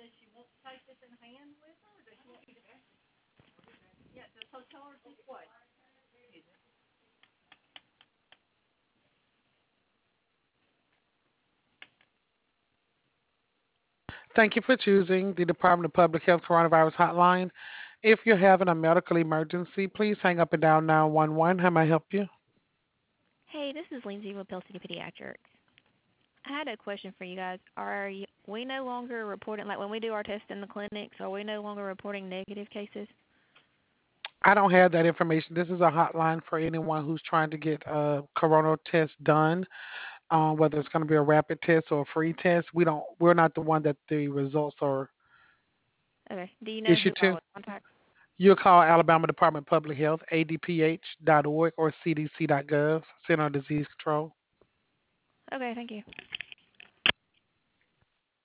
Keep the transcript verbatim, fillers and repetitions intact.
Thank you for choosing the Department of Public Health Coronavirus Hotline. If you're having a medical emergency, please hang up and dial nine one one. How may I help you? Hey, this is Lindsay with Pill City Pediatrics. I had a question for you guys. Are y- we no longer reporting, like when we do our tests in the clinics, are we no longer reporting negative cases? I don't have that information. This is a hotline for anyone who's trying to get a corona test done, uh, whether it's going to be a rapid test or a free test. We don't. We're not the one that the results are Okay. Do you know who issued I to. would contact? You'll call Alabama Department of Public Health, A D P H dot org or C D C dot gov, Center of Disease Control. Okay, thank you.